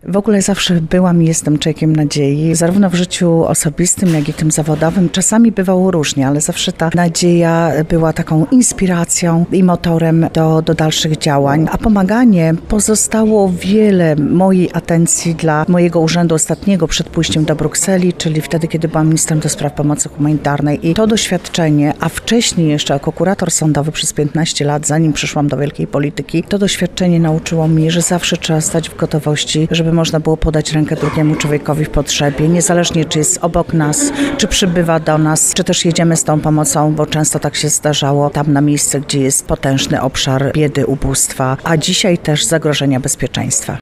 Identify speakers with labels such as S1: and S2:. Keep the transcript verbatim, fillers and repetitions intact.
S1: W ogóle zawsze byłam i jestem człowiekiem nadziei, zarówno w życiu osobistym, jak i tym zawodowym. Czasami bywało różnie, ale zawsze ta nadzieja była taką inspiracją i motorem do, do dalszych działań. A pomaganie pozostało wiele mojej atencji dla mojego urzędu ostatniego przed pójściem do Brukseli, czyli wtedy, kiedy byłam ministrem do spraw pomocy humanitarnej. I to doświadczenie, a wcześniej jeszcze jako kurator sądowy przez piętnaście lat, zanim przyszłam do wielkiej polityki, to doświadczenie nauczyło mnie, że zawsze trzeba stać w gotowości, żeby można było podać rękę drugiemu człowiekowi w potrzebie, niezależnie czy jest obok nas, czy przybywa do nas, czy też jedziemy z tą pomocą, bo często tak się zdarzało tam na miejsce, gdzie jest potężny obszar biedy, ubóstwa, a dzisiaj też zagrożenia bezpieczeństwa.